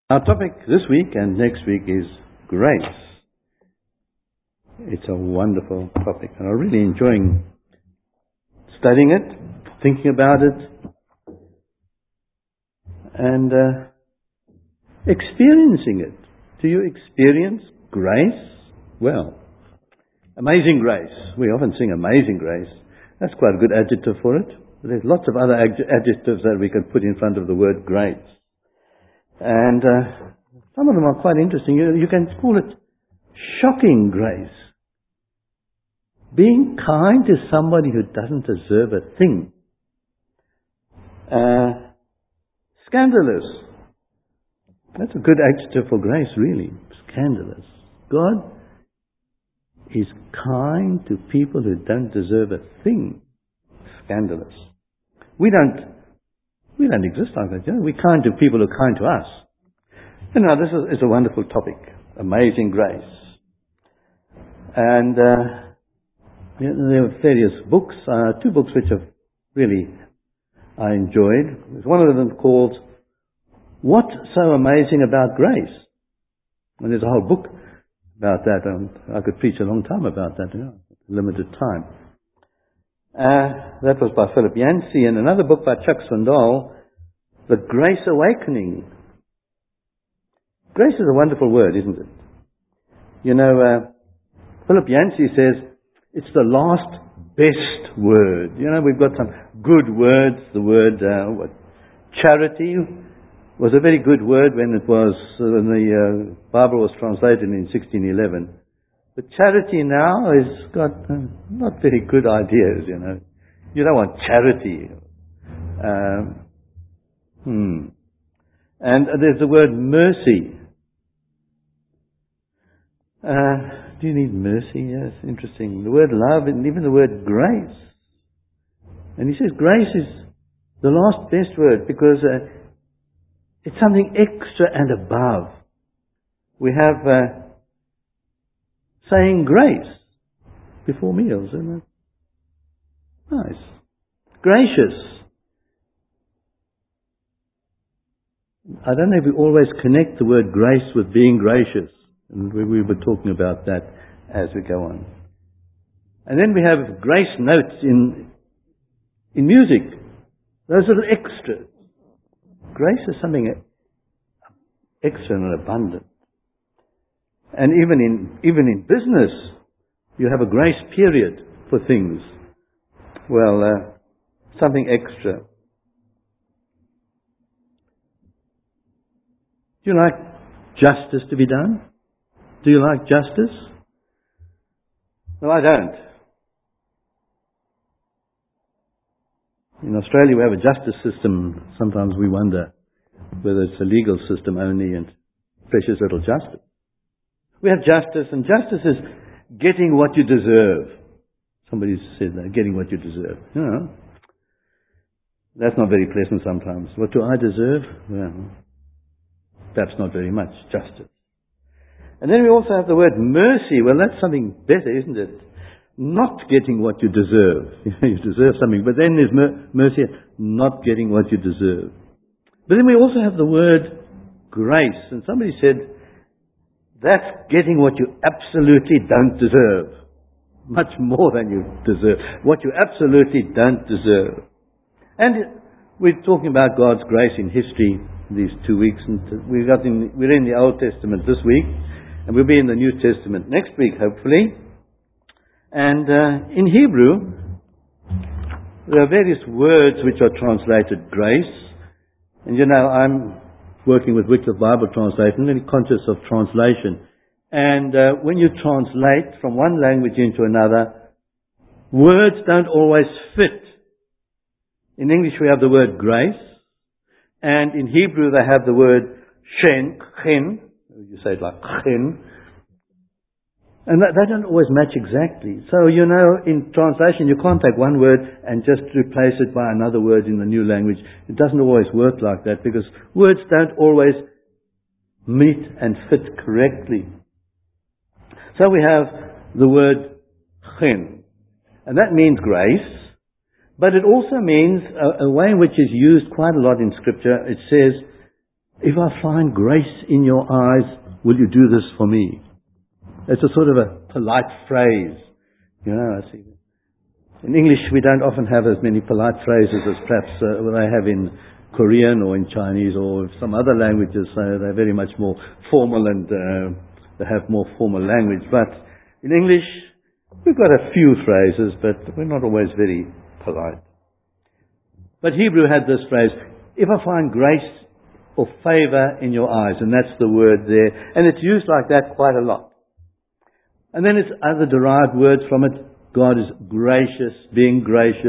Our topic this week and next week is grace. It's a wonderful topic, and I'm really enjoying studying it, thinking about it, and experiencing it. Do you experience grace? Well, amazing grace. We often sing amazing grace. That's quite a good adjective for it. There's lots of other adjectives that we can put in front of the word grace. And some of them are quite interesting. You can call it shocking grace. Being kind to somebody who doesn't deserve a thing. Scandalous. That's a good adjective for grace, really. Scandalous. God is kind to people who don't deserve a thing. Scandalous. We don't exist like that. We're kind to people who are kind to us. And now this is a wonderful topic. Amazing grace. And there are various books, two books which have really I enjoyed. There's one of them called What's So Amazing About Grace? And there's a whole book about that. I could preach a long time about that, limited time. That was by Philip Yancey, and another book by Chuck Swindoll, The Grace Awakening. Grace is a wonderful word, isn't it? Philip Yancey says it's the last best word. We've got some good words. The word charity was a very good word when when the Bible was translated in 1611. But charity now has got not very good ideas, You don't want charity. And there's the word mercy. Do you need mercy? Yes, interesting. The word love and even the word grace. And he says grace is the last best word because it's something extra and above. We have saying grace before meals, isn't it? Nice. Gracious. I don't know if we always connect the word grace with being gracious. And we were talking about that as we go on. And then we have grace notes in music. Those little extras. Grace is something extra and abundant. And even in business, you have a grace period for things. Well, something extra. Do you like justice to be done? Do you like justice? No, I don't. In Australia we have a justice system. Sometimes we wonder whether it's a legal system only and precious little justice. We have justice, and justice is getting what you deserve. Somebody said that, getting what you deserve. That's not very pleasant sometimes. What do I deserve? Well, perhaps not very much. Justice. And then we also have the word mercy. Well, that's something better, isn't it? Not getting what you deserve. You deserve something, but then there's mercy, not getting what you deserve. But then we also have the word grace. And somebody said, that's getting what you absolutely don't deserve. Much more than you deserve. What you absolutely don't deserve. And we're talking about God's grace in history these 2 weeks. And we're in the Old Testament this week. And we'll be in the New Testament next week, hopefully. And in Hebrew, there are various words which are translated grace. And I'm working with Wycliffe Bible Translation, really conscious of translation. And when you translate from one language into another, words don't always fit. In English we have the word grace, and in Hebrew they have the word chen. You say it like chen. And they don't always match exactly. So, in translation you can't take one word and just replace it by another word in the new language. It doesn't always work like that because words don't always meet and fit correctly. So we have the word chen. And that means grace. But it also means a way in which is used quite a lot in Scripture. It says, If I find grace in your eyes, will you do this for me? It's a sort of a polite phrase. I see. In English, we don't often have as many polite phrases as perhaps they have in Korean or in Chinese or some other languages. They're very much more formal and they have more formal language. But in English, we've got a few phrases, but we're not always very polite. But Hebrew had this phrase, if I find grace or favor in your eyes, and that's the word there. And it's used like that quite a lot. And then it's other derived words from it. God is gracious, being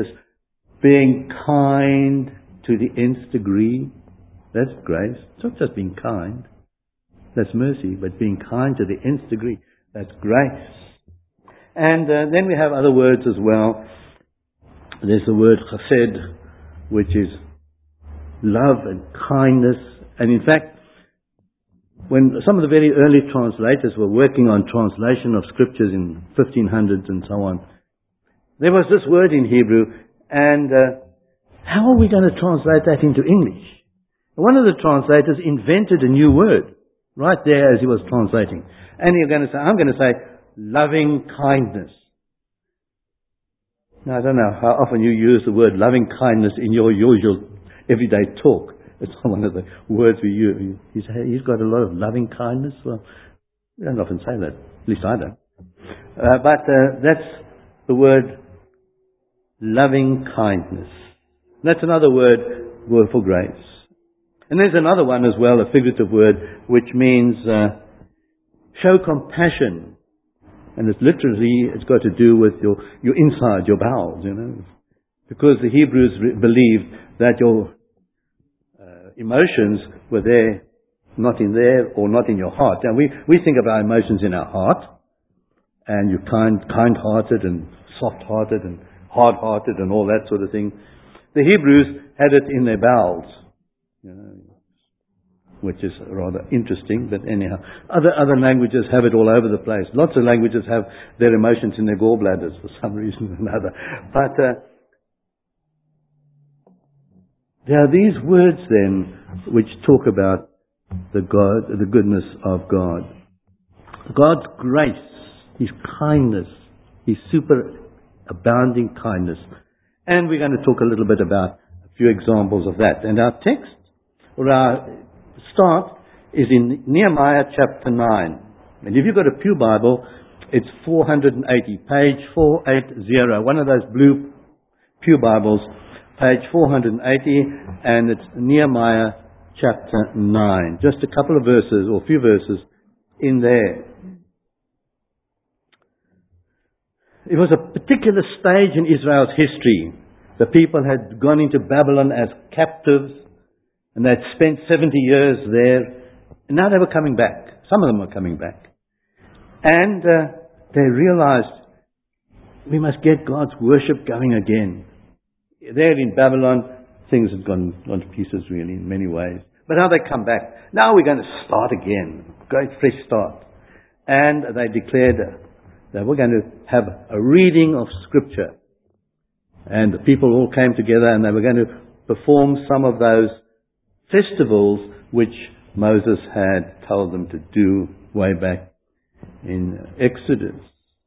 kind to the nth degree. That's grace. It's not just being kind. That's mercy, but being kind to the nth degree. That's grace. And then we have other words as well. There's the word chesed, which is love and kindness. And in fact, when some of the very early translators were working on translation of scriptures in 1500s and so on, there was this word in Hebrew, and how are we going to translate that into English? One of the translators invented a new word right there as he was translating. And I'm going to say, loving kindness. Now, I don't know how often you use the word loving kindness in your usual everyday talk. It's not one of the words we use. He's got a lot of loving kindness. Well, we don't often say that. At least I don't. But that's the word loving kindness. That's another word for grace. And there's another one as well, a figurative word, which means show compassion. And it's got to do with your inside, your bowels, Because the Hebrews believed that your emotions were there, not in there, or not in your heart. Now we think of our emotions in our heart, and you're kind-hearted and soft-hearted and hard-hearted and all that sort of thing. The Hebrews had it in their bowels, which is rather interesting, but anyhow. Other languages have it all over the place. Lots of languages have their emotions in their gallbladders for some reason or another. But there are these words then which talk about the goodness of God. God's grace, His kindness, His superabounding kindness. And we're going to talk a little bit about a few examples of that. And our text, or our start, is in Nehemiah chapter 9. And if you've got a Pew Bible, it's 480, page 480, one of those blue Pew Bibles, page 480, and it's Nehemiah chapter 9. Just a couple of verses, or a few verses in there. It was a particular stage in Israel's history. The people had gone into Babylon as captives, and they'd spent 70 years there, and now they were coming back. Some of them were coming back. And they realized, we must get God's worship going again. There in Babylon, things had gone to pieces really in many ways. But now they come back. Now we're going to start again. Great fresh start. And they declared that we're going to have a reading of Scripture. And the people all came together and they were going to perform some of those festivals which Moses had told them to do way back in Exodus.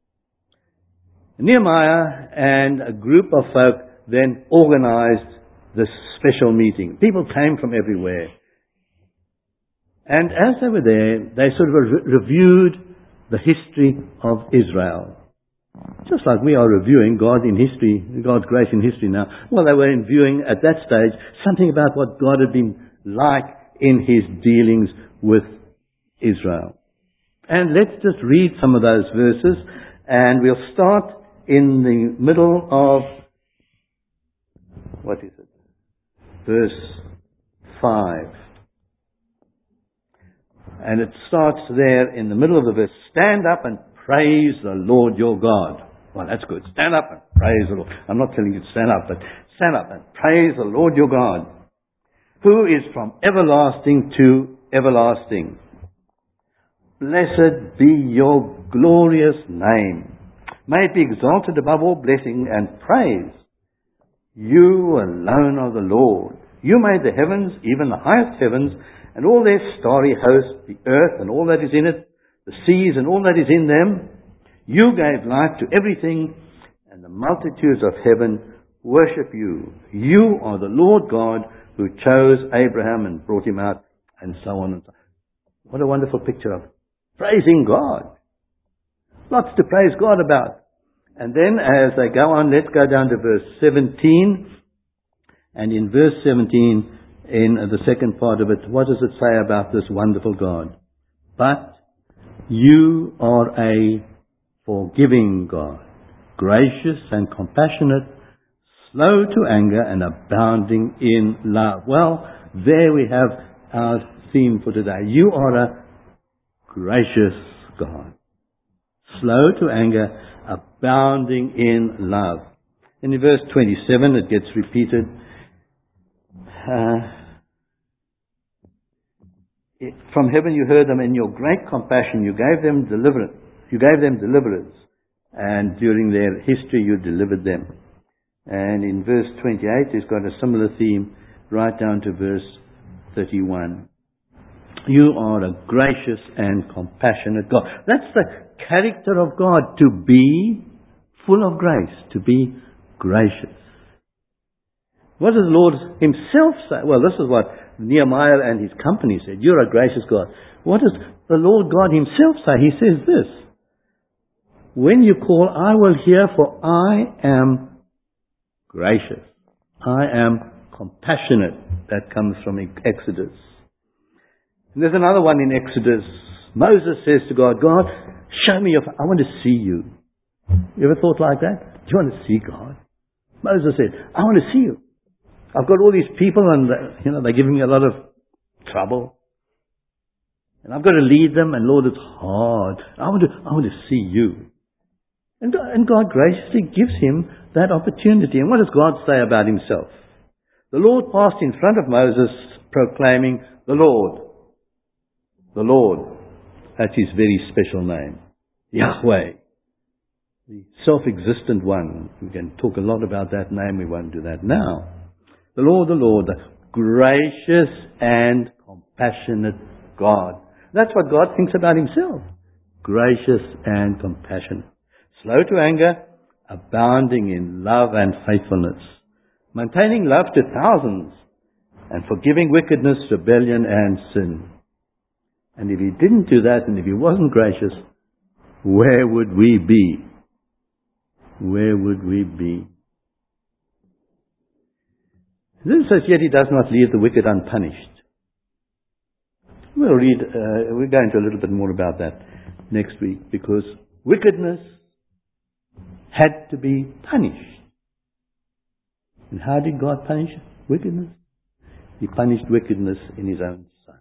Nehemiah and a group of folk then organized this special meeting. People came from everywhere. And as they were there, they sort of reviewed the history of Israel. Just like we are reviewing God in history, God's grace in history now. Well, they were reviewing at that stage something about what God had been like in His dealings with Israel. And let's just read some of those verses, and we'll start in the middle of, what is it? Verse 5. And it starts there in the middle of the verse. Stand up and praise the Lord your God. Well, that's good. Stand up and praise the Lord. I'm not telling you to stand up, but stand up and praise the Lord your God, who is from everlasting to everlasting. Blessed be your glorious name. May it be exalted above all blessing and praise. You alone are the Lord. You made the heavens, even the highest heavens, and all their starry host, the earth and all that is in it, the seas and all that is in them. You gave life to everything, and the multitudes of heaven worship you. You are the Lord God who chose Abraham and brought him out, and so on and so on. What a wonderful picture of praising God. Lots to praise God about. And then as they go on, let's go down to verse 17. And in verse 17, in the second part of it, what does it say about this wonderful God? But you are a forgiving God, gracious and compassionate, slow to anger and abounding in love. Well, there we have our theme for today. You are a gracious God, slow to anger, abounding in love. And in verse 27 it gets repeated. From heaven you heard them, in your great compassion you gave them deliverance. You gave them deliverance, and during their history you delivered them. And in verse 28 it's got a similar theme right down to verse 31. You are a gracious and compassionate God. That's the character of God, to be full of grace, to be gracious. What does the Lord himself say? Well, this is what Nehemiah and his company said. You're a gracious God. What does the Lord God himself say? He says this. When you call, I will hear, for I am gracious. I am compassionate. That comes from Exodus. And there's another one in Exodus. Moses says to God, God, show me your face. I want to see you. You ever thought like that? Do you want to see God? Moses said, I want to see you. I've got all these people and, they're giving me a lot of trouble. And I've got to lead them, and Lord, it's hard. I want to see you. And God graciously gives him that opportunity. And what does God say about himself? The Lord passed in front of Moses proclaiming, the Lord. That's his very special name. Yahweh. The self-existent one. We can talk a lot about that name. We won't do that now. The Lord, the gracious and compassionate God. That's what God thinks about himself. Gracious and compassionate. Slow to anger, abounding in love and faithfulness. Maintaining love to thousands, and forgiving wickedness, rebellion and sin. And if he didn't do that, and if he wasn't gracious, where would we be? Where would we be? Then it says, yet he does not leave the wicked unpunished. We'll go into a little bit more about that next week, because wickedness had to be punished. And how did God punish wickedness? He punished wickedness in his own Son.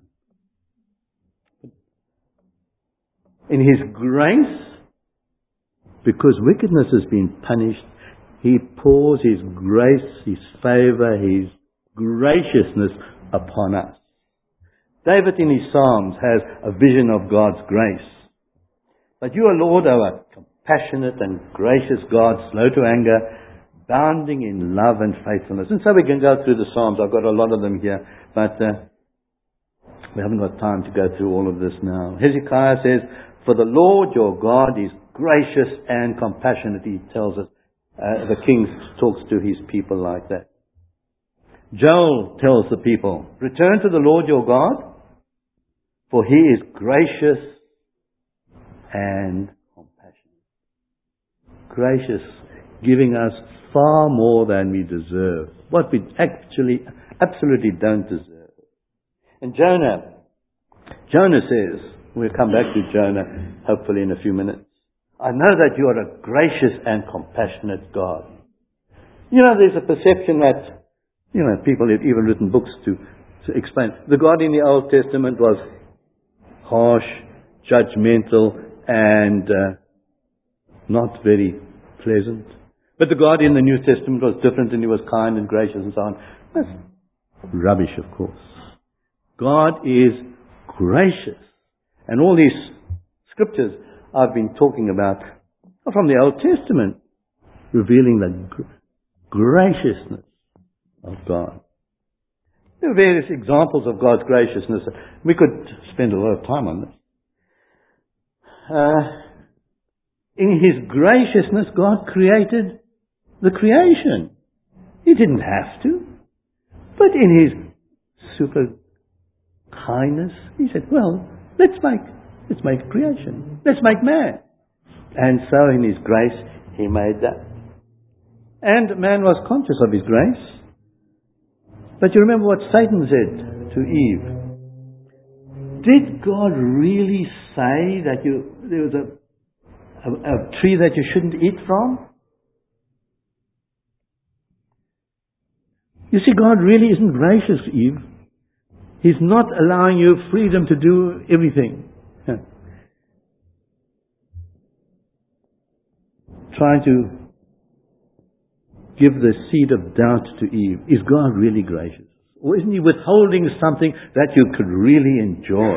In his grace, because wickedness has been punished, he pours his grace, his favor, his graciousness upon us. David in his Psalms has a vision of God's grace. But you, O Lord, are a compassionate and gracious God, slow to anger, abounding in love and faithfulness. And so we can go through the Psalms. I've got a lot of them here, but we haven't got time to go through all of this now. Hezekiah says, for the Lord your God is gracious and compassionate, he tells us. The king talks to his people like that. Joel tells the people, return to the Lord your God, for he is gracious and compassionate. Gracious, giving us far more than we deserve. What we actually absolutely don't deserve. And Jonah says, we'll come back to Jonah hopefully in a few minutes. I know that you are a gracious and compassionate God. There's a perception that, people have even written books to explain. The God in the Old Testament was harsh, judgmental, and not very pleasant. But the God in the New Testament was different, and he was kind and gracious and so on. That's rubbish, of course. God is gracious. And all these scriptures I've been talking about are from the Old Testament, revealing the graciousness of God. There are various examples of God's graciousness. We could spend a lot of time on this. In His graciousness, God created the creation. He didn't have to. But in His super kindness, He said, well, let's make a creation. Let's make man. And so in His grace, He made that. And man was conscious of His grace. But you remember what Satan said to Eve. Did God really say that there was a tree that you shouldn't eat from? You see, God really isn't gracious, Eve. He's not allowing you freedom to do everything. Trying to give the seed of doubt to Eve. Is God really gracious? Or isn't He withholding something that you could really enjoy?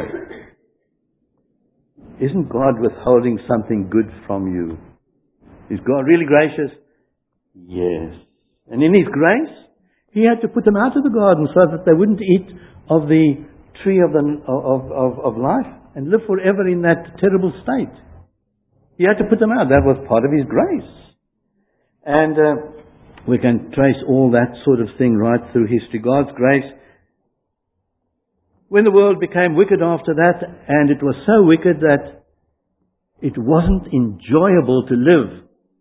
Isn't God withholding something good from you? Is God really gracious? Yes. And in His grace, He had to put them out of the garden so that they wouldn't eat of the tree of life and live forever in that terrible state. He had to put them out. That was part of His grace. And we can trace all that sort of thing right through history. God's grace. When the world became wicked after that, and it was so wicked that it wasn't enjoyable to live.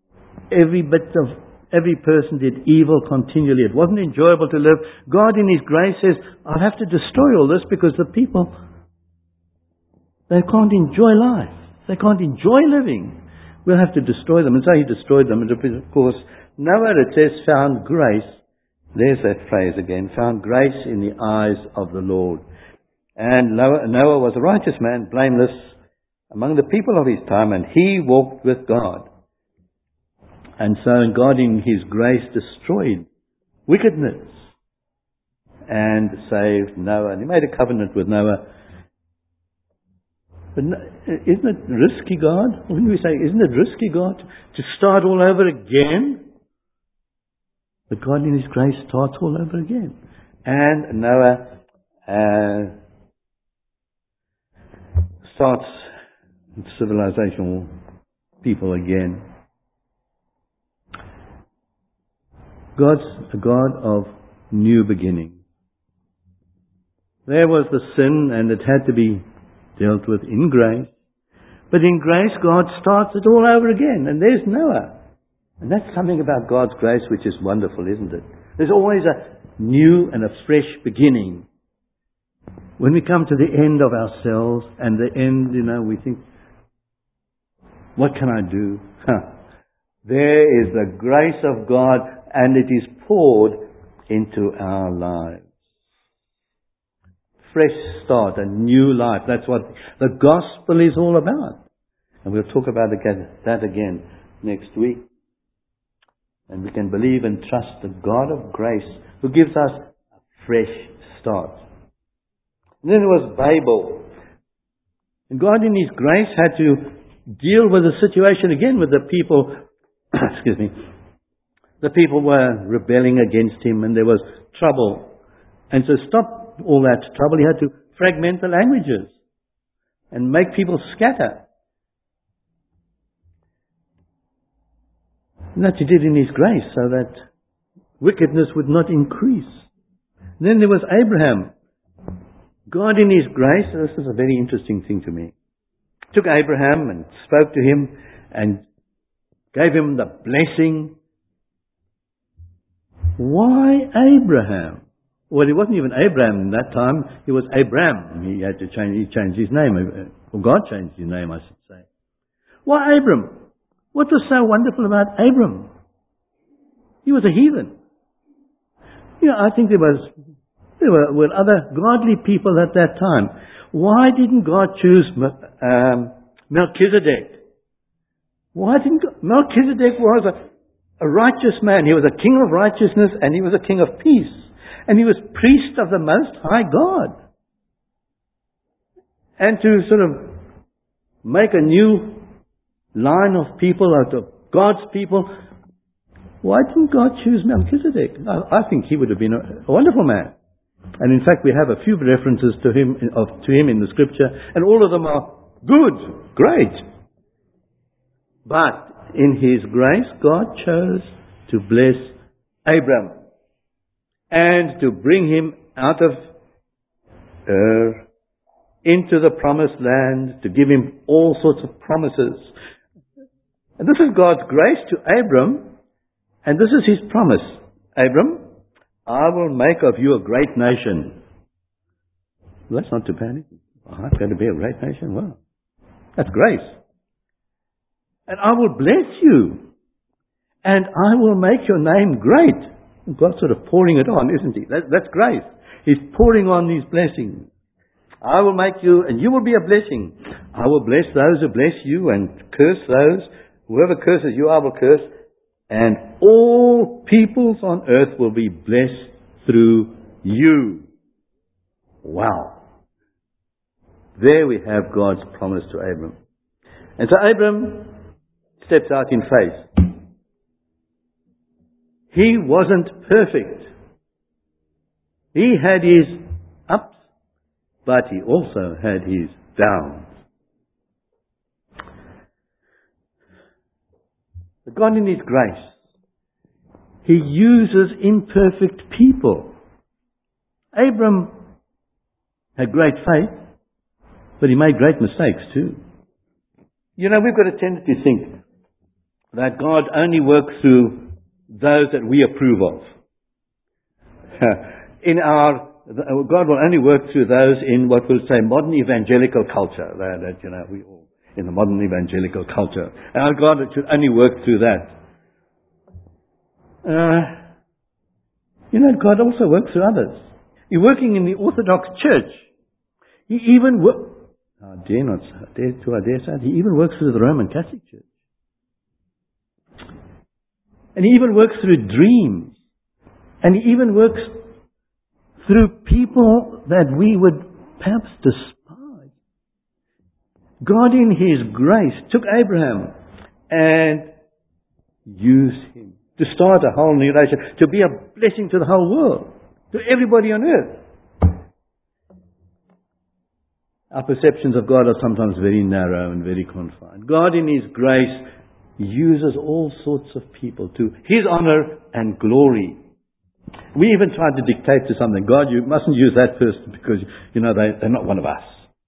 Every person did evil continually. It wasn't enjoyable to live. God in His grace says, I'll have to destroy all this because the people, they can't enjoy life. They can't enjoy living. We'll have to destroy them. And so He destroyed them. And of course, Noah, it says, found grace. There's that phrase again. Found grace in the eyes of the Lord. And Noah was a righteous man, blameless among the people of his time, and he walked with God. And so God in His grace destroyed wickedness and saved Noah. And He made a covenant with Noah. But isn't it risky, God? When we say, isn't it risky, God, to start all over again? But God in His grace starts all over again. And Noah starts civilizational people again. God's a God of new beginnings. There was the sin and it had to be dealt with in grace. But in grace, God starts it all over again. And there's Noah. And that's something about God's grace which is wonderful, isn't it? There's always a new and a fresh beginning. When we come to the end of ourselves and the end, we think, what can I do? There is the grace of God and it is poured into our lives. Fresh start, a new life. That's what the gospel is all about. And we'll talk about that again next week. And we can believe and trust the God of grace who gives us a fresh start. And then there was Babel. And God in His grace had to deal with the situation again with the people. Excuse me. The people were rebelling against Him and there was trouble. And to stop all that trouble, He had to fragment the languages and make people scatter. And that He did in His grace so that wickedness would not increase. And then there was Abraham. God in His grace, this is a very interesting thing to me, took Abraham and spoke to him and gave him the blessing. Why Abraham? Well, he wasn't even Abraham in that time. He was Abram. He changed his name. Or God changed his name, I should say. Why Abram? What was so wonderful about Abram? He was a heathen. I think there were other godly people at that time. Why didn't God choose Melchizedek? Melchizedek was a righteous man. He was a king of righteousness and he was a king of peace. And he was priest of the Most High God. And to sort of make a new line of people out of God's people, why didn't God choose Melchizedek? I think he would have been a wonderful man. And in fact, we have a few references to him in the scripture, and all of them are good, great. But in His grace, God chose to bless Abram and to bring him out of Ur into the promised land, to give him all sorts of promises. And this is God's grace to Abram, and this is His promise. Abram, I will make of you a great nation. Well, that's not too bad. I'm going to be a great nation. Wow. That's grace. And I will bless you. And I will make your name great. God's sort of pouring it on, isn't He? That's grace. He's pouring on these blessings. I will make you, and you will be a blessing. I will bless those who bless you and curse those. Whoever curses you, I will curse. And all peoples on earth will be blessed through you. Wow. There we have God's promise to Abram. And so Abram steps out in faith. He wasn't perfect. He had his ups, but he also had his downs. But God in His grace, He uses imperfect people. Abram had great faith, but he made great mistakes too. You know, we've got a tendency to think that God only works through those that we approve of. God will only work through those in what we'll say modern evangelical culture. We all in the modern evangelical culture. Our God should only work through that. God also works through others. You're working in the Orthodox Church. He even he even works through the Roman Catholic Church. And He even works through dreams. And He even works through people that we would perhaps despise. God in His grace took Abraham and used him to start a whole new nation, to be a blessing to the whole world, to everybody on earth. Our perceptions of God are sometimes very narrow and very confined. God in His grace uses all sorts of people to His honor and glory. We even tried to dictate to something. God, you mustn't use that person because, they're not one of us.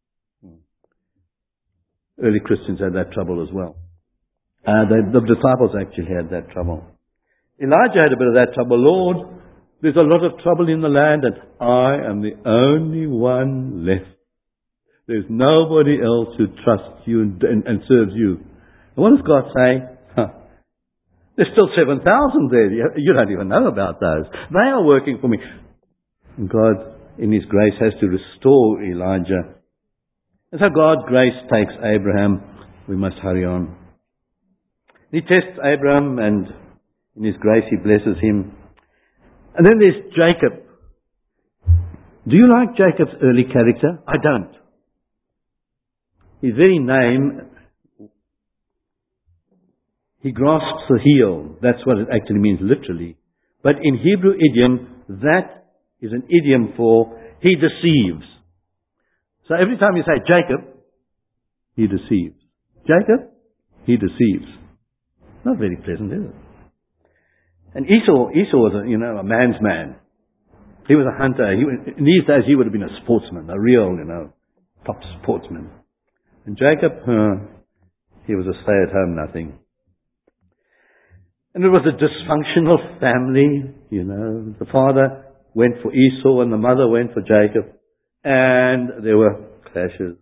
Early Christians had that trouble as well. The disciples actually had that trouble. Elijah had a bit of that trouble. Lord, there's a lot of trouble in the land and I am the only one left. There's nobody else who trusts you and serves you. And what does God say? There's still 7,000 there. You don't even know about those. They are working for me. And God, in His grace, has to restore Elijah. And so God's grace takes Abraham. We must hurry on. He tests Abraham, and in His grace He blesses him. And then there's Jacob. Do you like Jacob's early character? I don't. His very name, he grasps the heel. That's what it actually means literally. But in Hebrew idiom, that is an idiom for he deceives. So every time you say Jacob, he deceives. Jacob, he deceives. Not very pleasant, is it? And Esau was a man's man. He was a hunter. In these days, he would have been a sportsman, a real, top sportsman. And Jacob, he was a stay-at-home nothing. And it was a dysfunctional family, The father went for Esau and the mother went for Jacob. And there were clashes.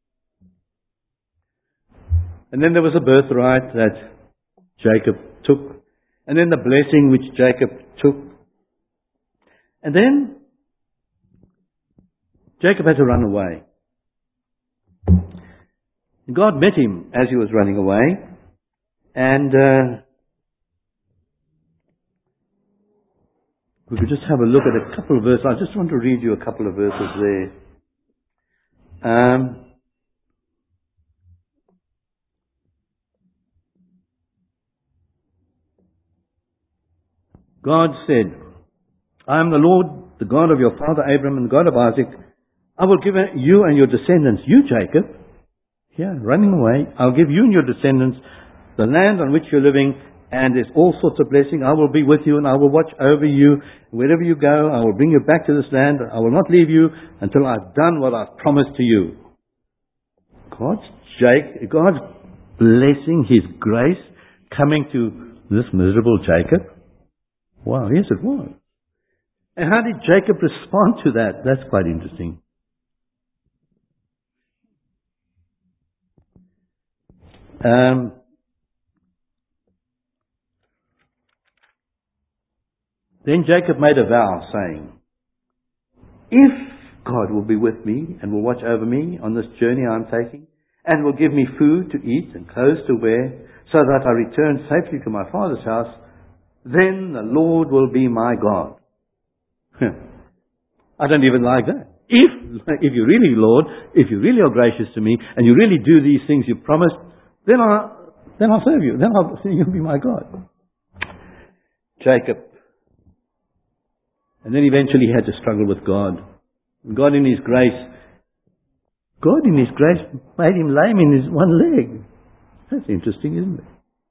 And then there was a birthright that Jacob took. And then the blessing which Jacob took. And then Jacob had to run away. God met him as he was running away. And we could just have a look at a couple of verses. I just want to read you a couple of verses there. God said, I am the Lord the God of your father Abraham and the God of Isaac, I will give you and your descendants, you Jacob, here, running away, I'll give you and your descendants the land on which you're living, and there's all sorts of blessing. I will be with you and I will watch over you. Wherever you go, I will bring you back to this land. I will not leave you until I've done what I've promised to you. God's blessing, His grace, coming to this miserable Jacob. Wow, yes it was. And how did Jacob respond to that? That's quite interesting. Then Jacob made a vow, saying, if God will be with me and will watch over me on this journey I'm taking, and will give me food to eat and clothes to wear, so that I return safely to my father's house, then the Lord will be my God. I don't even like that. If you're really Lord, if you really are gracious to me, and you really do these things you promised, then I'll serve you. Then you'll be my God. Jacob. And then eventually he had to struggle with God. God in His grace made him lame in his one leg. That's interesting, isn't it?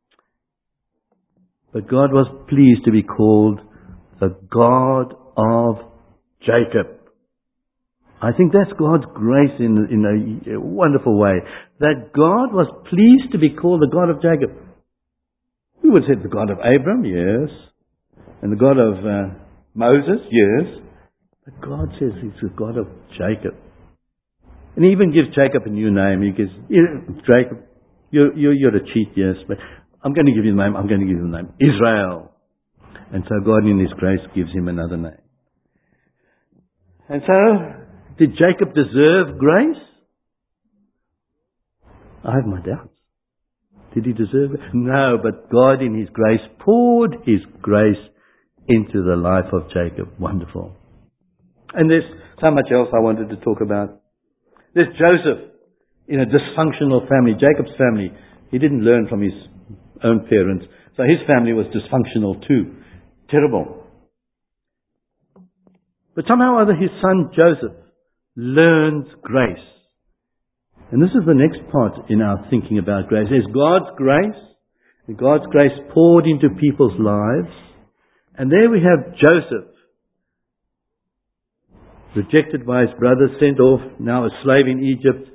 But God was pleased to be called the God of Jacob. I think that's God's grace in a wonderful way. That God was pleased to be called the God of Jacob. We would say the God of Abraham, yes. And the God of Moses, yes. But God says He's the God of Jacob. And He even gives Jacob a new name. He gives, Jacob, you're a cheat, yes, but I'm going to give you the name, Israel. And so God in His grace gives him another name. And so, did Jacob deserve grace? I have my doubts. Did he deserve it? No, but God in His grace poured His grace into the life of Jacob. Wonderful. And there's so much else I wanted to talk about. There's Joseph in a dysfunctional family, Jacob's family. He didn't learn from his own parents, so his family was dysfunctional too. Terrible. But somehow or other his son Joseph learns grace. And this is the next part in our thinking about grace. There's God's grace, and God's grace poured into people's lives. And there we have Joseph, rejected by his brothers, sent off, now a slave in Egypt.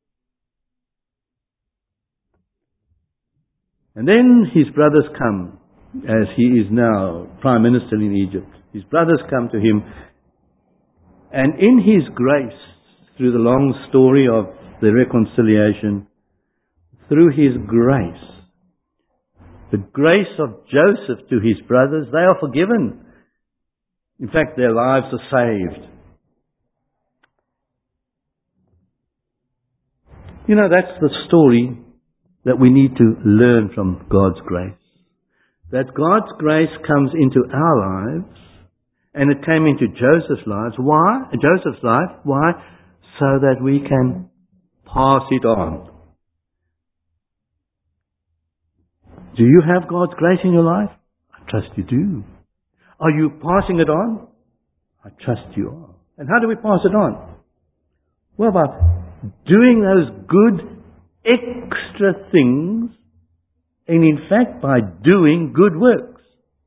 And then his brothers come, as he is now Prime Minister in Egypt. His brothers come to him, and in His grace, through the long story of the reconciliation, through His grace, the grace of Joseph to his brothers, they are forgiven. In fact, their lives are saved. You know, that's the story that we need to learn from God's grace. That God's grace comes into our lives, and it came into Joseph's lives. Why? Joseph's life. Why? So that we can pass it on. Do you have God's grace in your life? I trust you do. Are you passing it on? I trust you are. And how do we pass it on? Well, by doing those good extra things, and in fact by doing good works.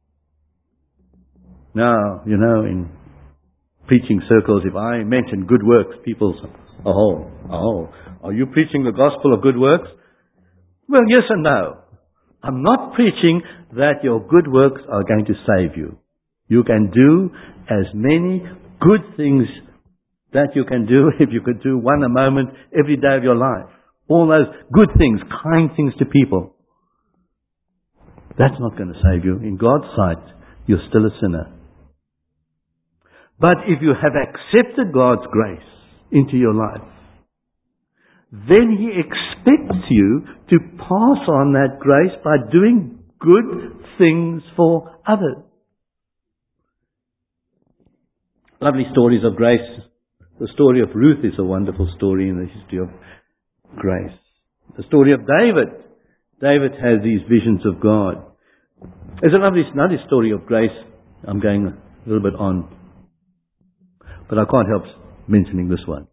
Now, you know, in preaching circles, if I mention good works, people say, are you preaching the gospel of good works? Well, yes and no. I'm not preaching that your good works are going to save you. You can do as many good things that you can do if you could do one a moment every day of your life. All those good things, kind things to people. That's not going to save you. In God's sight, you're still a sinner. But if you have accepted God's grace into your life, then He expects you to pass on that grace by doing good things for others. Lovely stories of grace. The story of Ruth is a wonderful story in the history of grace. The story of David. David has these visions of God. There's another story of grace. I'm going a little bit on. but I can't help mentioning this one.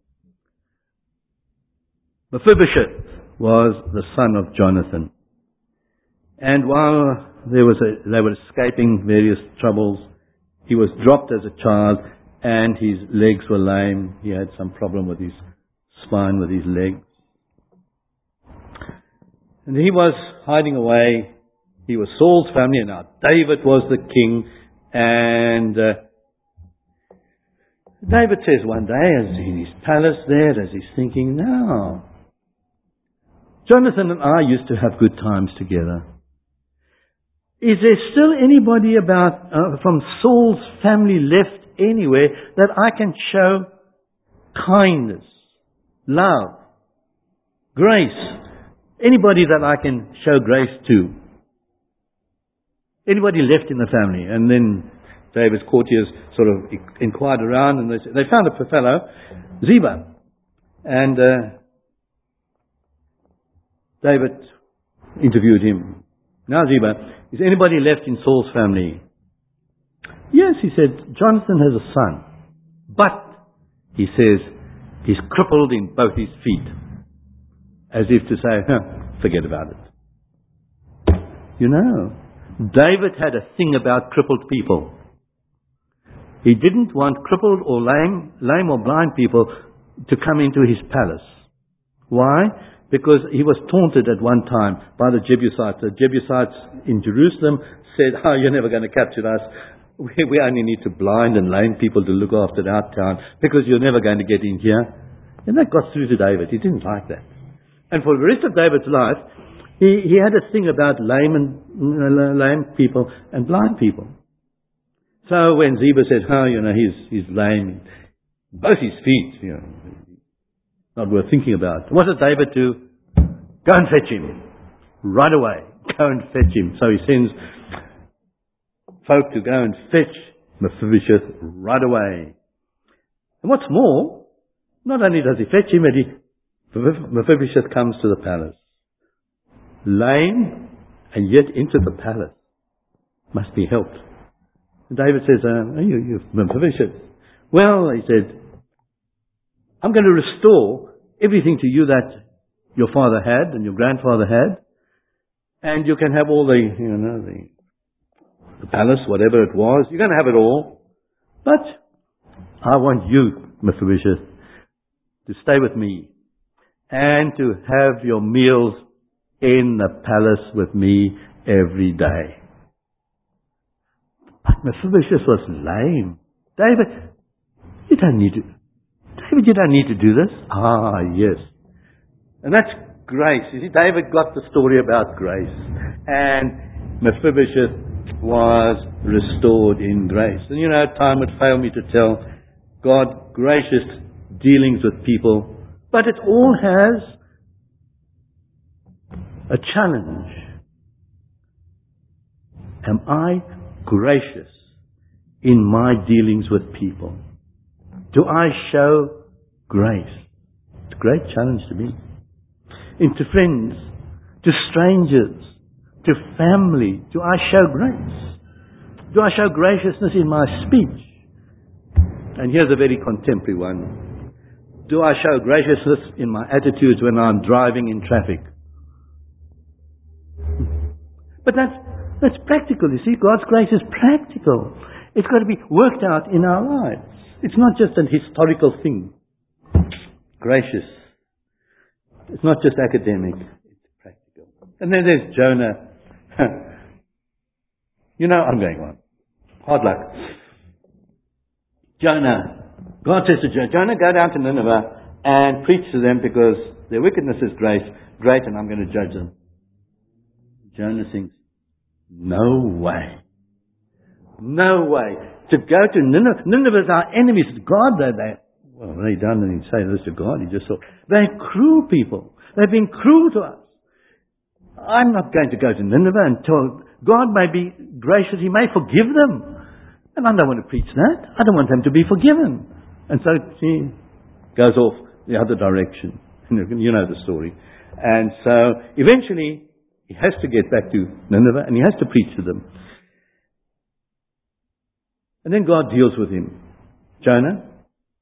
Mephibosheth was the son of Jonathan. And while they were escaping various troubles, he was dropped as a child and his legs were lame. He had some problem with his spine, with his legs. And he was hiding away. He was Saul's family, and now David was the king. And David says one day, as in his palace there, as he's thinking, now, Jonathan and I used to have good times together. Is there still anybody from Saul's family left anywhere that I can show kindness, love, grace? Anybody that I can show grace to? Anybody left in the family? And then David's courtiers sort of inquired around, and they found a fellow, Ziba. And David interviewed him. Now, Ziba, is anybody left in Saul's family? Yes, he said, Jonathan has a son. But, he says, he's crippled in both his feet. As if to say, forget about it. You know, David had a thing about crippled people. He didn't want crippled or lame or blind people to come into his palace. Why? Because he was taunted at one time by the Jebusites. The Jebusites in Jerusalem said, you're never going to capture us. We only need to blind and lame people to look after our town because you're never going to get in here. And that got through to David. He didn't like that. And for the rest of David's life, he had a thing about lame people and blind people. So when Ziba said, he's lame, both his feet, not worth thinking about. What did David do? Go and fetch him. Right away. Go and fetch him. So he sends folk to go and fetch Mephibosheth right away. And what's more, not only does he fetch him, Mephibosheth comes to the palace. Lame, and yet into the palace. Must be helped. And David says, you Mephibosheth. Well, he said, I'm going to restore everything to you that your father had and your grandfather had. And you can have all the palace, whatever it was. You're going to have it all. But I want you, Mephibosheth, to stay with me and to have your meals in the palace with me every day. But Mephibosheth was lame. David, you don't need to do this. Ah, yes. And that's grace. You see, David got the story about grace. And Mephibosheth was restored in grace. And time would fail me to tell God gracious dealings with people. But it all has a challenge. Am I gracious in my dealings with people? Do I show grace? It's a great challenge to me. To friends, to strangers, to family, do I show grace? Do I show graciousness in my speech? And here's a very contemporary one. Do I show graciousness in my attitudes when I'm driving in traffic? But that's practical. You see, God's grace is practical. It's got to be worked out in our lives. It's not just an historical thing. Gracious. It's not just academic. It's practical. And then there's Jonah. I'm going on. Hard luck. Jonah. God says to Jonah, go down to Nineveh and preach to them because their wickedness is great, and I'm going to judge them. Jonah thinks, no way. No way. To go to Nineveh. Nineveh is our enemies. God, they didn't say this to God. He just thought, they're cruel people. They've been cruel to us. I'm not going to go to Nineveh until God may be gracious. He may forgive them. And I don't want to preach that. I don't want them to be forgiven. And so he goes off the other direction. You know the story. And so eventually he has to get back to Nineveh and he has to preach to them. And then God deals with him. Jonah,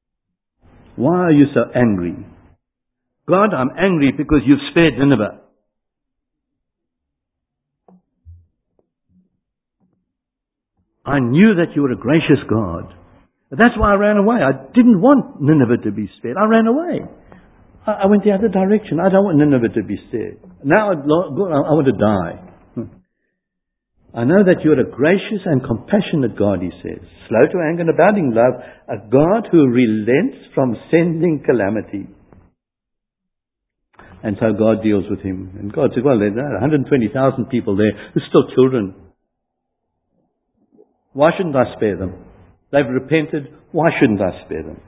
Why are you so angry? God, I'm angry because you've spared Nineveh. I knew that you were a gracious God. That's why I ran away. I didn't want Nineveh to be spared. I ran away. I went the other direction. I don't want Nineveh to be spared. Now I want to die. I know that you're a gracious and compassionate God, he says. Slow to anger and abounding in love. A God who relents from sending calamity. And so God deals with him. And God said, well, there are 120,000 people there who are still children. Why shouldn't I spare them? They've repented. Why shouldn't I spare them?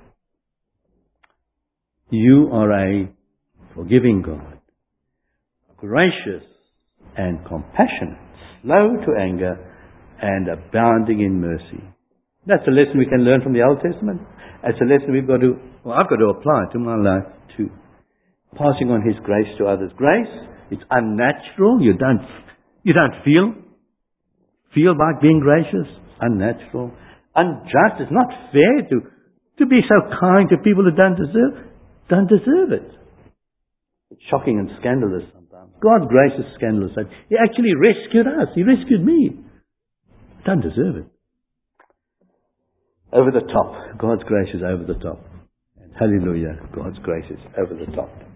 You are a forgiving God. Gracious and compassionate. Slow to anger and abounding in mercy. That's a lesson we can learn from the Old Testament. It's a lesson I've got to apply to my life too. Passing on His grace to others. Grace, it's unnatural. You don't feel like being gracious. Unnatural. Unjust. It's not fair to be so kind to people who don't deserve it. It's shocking and scandalous sometimes. God's grace is scandalous. He actually rescued us. He rescued me. Don't deserve it. Over the top. God's grace is over the top. And hallelujah, God's grace is over the top.